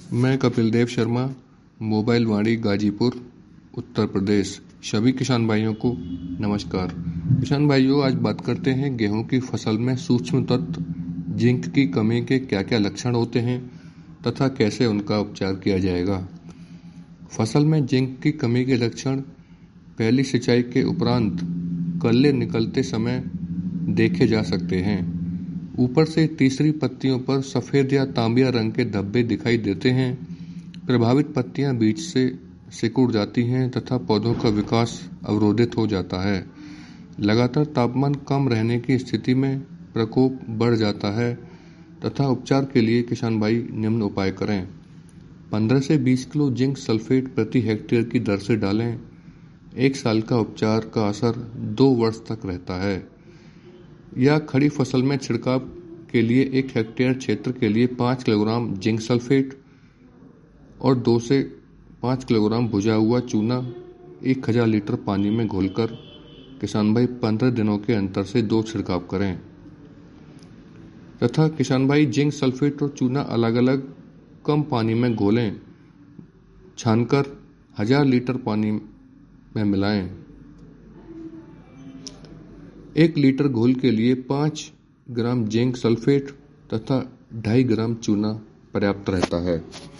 मैं कपिल देव शर्मा, मोबाइल वाणी गाजीपुर, उत्तर प्रदेश। सभी किसान भाइयों को नमस्कार। किसान भाइयों, आज बात करते हैं गेहूं की फसल में सूक्ष्म तत्व जिंक की कमी के क्या क्या लक्षण होते हैं तथा कैसे उनका उपचार किया जाएगा। फसल में जिंक की कमी के लक्षण पहली सिंचाई के उपरांत कल्ले निकलते समय देखे जा सकते हैं। ऊपर से तीसरी पत्तियों पर सफेद या तांबिया रंग के धब्बे दिखाई देते हैं। प्रभावित पत्तियां बीच से सिकुड़ जाती हैं तथा पौधों का विकास अवरोधित हो जाता है। लगातार तापमान कम रहने की स्थिति में प्रकोप बढ़ जाता है तथा उपचार के लिए किसान भाई निम्न उपाय करें। 15 से 20 किलो जिंक सल्फेट प्रति हेक्टेयर की दर से डालें। 1 साल का उपचार का असर 2 वर्ष तक रहता है। या खड़ी फसल में छिड़काव के लिए 1 हेक्टेयर क्षेत्र के लिए 5 किलोग्राम जिंक सल्फेट और 2 से 5 किलोग्राम भुजा हुआ चूना 1000 लीटर पानी में घोलकर किसान भाई 15 दिनों के अंतर से 2 छिड़काव करें तथा किसान भाई जिंक सल्फेट और चूना अलग अलग कम पानी में घोलें, छानकर 1000 लीटर पानी में मिलाएं। 1 लीटर घोल के लिए 5 ग्राम जिंक सल्फेट तथा 2.5 ग्राम चूना पर्याप्त रहता है।